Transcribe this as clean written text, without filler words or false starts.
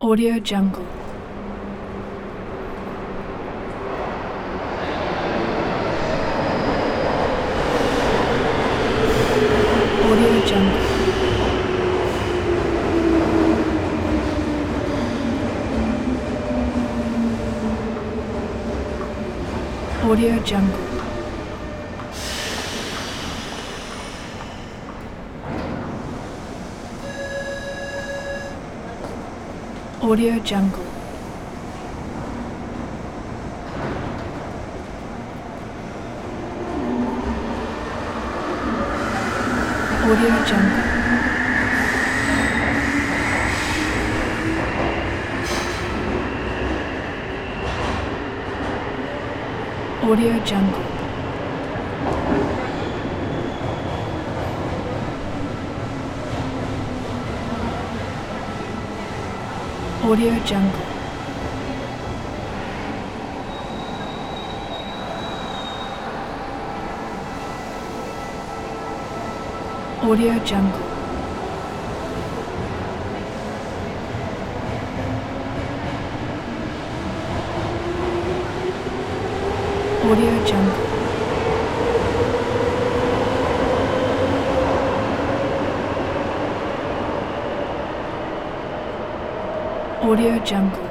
Audio Jungle. Audio Jungle. Audio Jungle. Audio Jungle. Audio Jungle. Audio Jungle. Audio Jungle. Audio Jungle. Audio Jungle. Audio Jungle.